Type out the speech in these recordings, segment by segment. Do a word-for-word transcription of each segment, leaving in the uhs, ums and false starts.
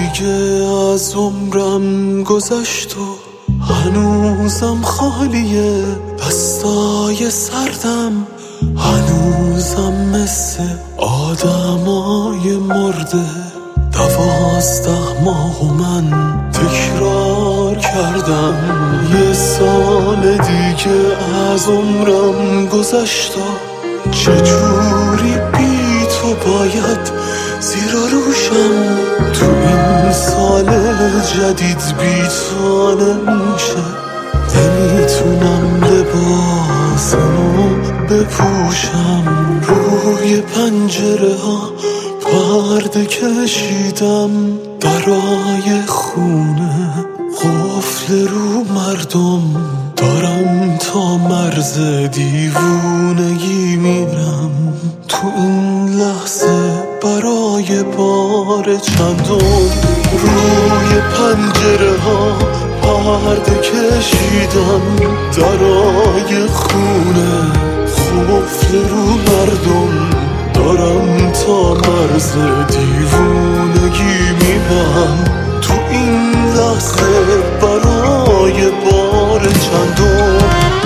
دیگه از عمرم گذشت و هنوزم خالیه، دستای سردم هنوزم مثل آدمای مرده. دوازده ماه و من تکرار کردم یه سال دیگه از عمرم گذشت و چجوری بی تو باید زیرا روشم. تو این سال جدید بی تو نمیشه، نمیتونم لباسمو بپوشم. روی پنجره ها پرده کشیدم برای خونه، قفل رو مردم دارم تا مرز دیوونگی میرم. تو این لحظه برای بار چندم روی پنجره ها پرده کشیدم درای خونه، قفل رو مردم دارم تا مرز دیوونگی میرم. تو این لحظه برای بار چندم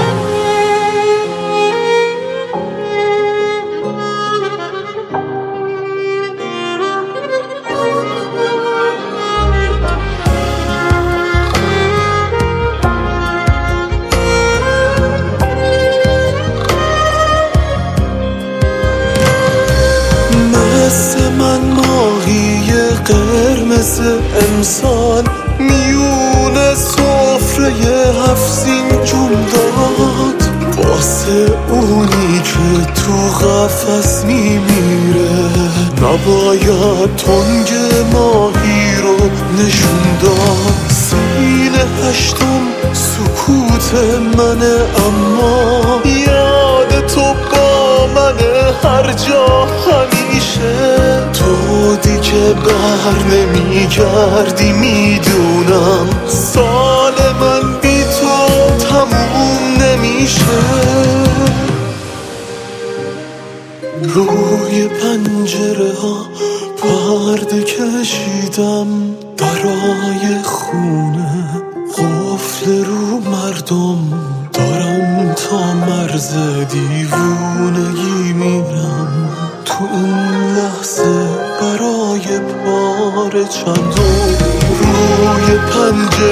مثل من ماهی قرمز امسال میونه سفره هفزین جون داد، واسه اونی که تو قفس میمیره نباید تنگ ماهی رو نشون داد. سینه هشتم سکوت منه اما یاد تو با منه هر جا همیشه. تو دیگه بر نمی گردی میدونم، سال من بی تو تموم نمیشه. روی پنجره ها پرده کشیدم برای خونه، قفل رو مردم دارم تا مرز دیوونگی میرم. تو این لحظه برای بار چندم روی پنجره